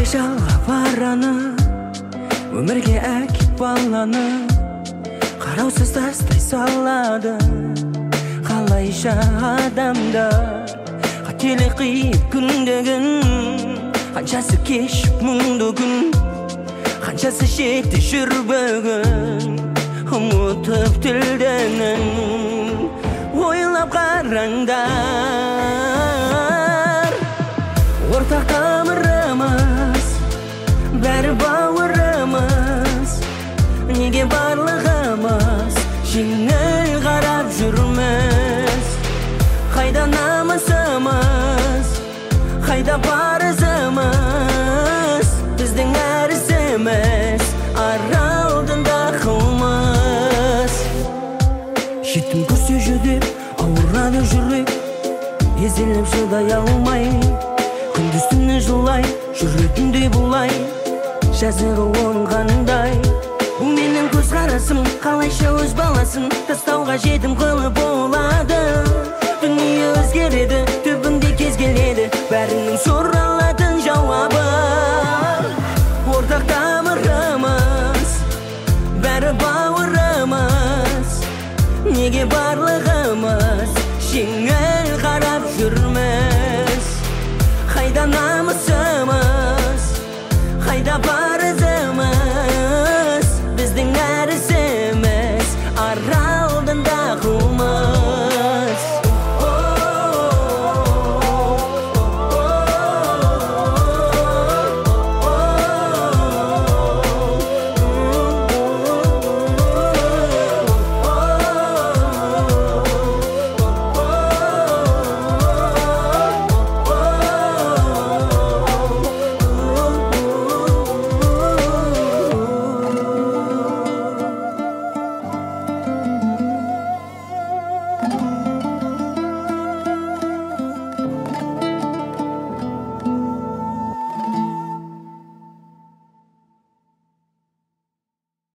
Қалай жалға бараны, өмірге әкеп баланы қараусыз тастай салады. Қалайша адамдар қателік қиып күндігін, қаншасы кешіп мұңды күн, қаншасы шетте жүр бүгін, ұмытып тілденін. Ойлап қараңдар, ортақ тамырымыз, бәрі бауырымыз, неге барлығымыз жеңіл қарап жүрміз? Қайда намысымыз, қайда парызымыз, біздің әрісіміз аралдында қылмыз. Жетім көрсе жүдеп ауырады жүрек, езіліп шыдай алмай, күндіз түні жылай жүретіндей бұлай, жазығы оның қаныңдай. Бұл менің көзқарасым, қалайша өз баласын тастауға жетім қылып болады. Дүние өзгереді,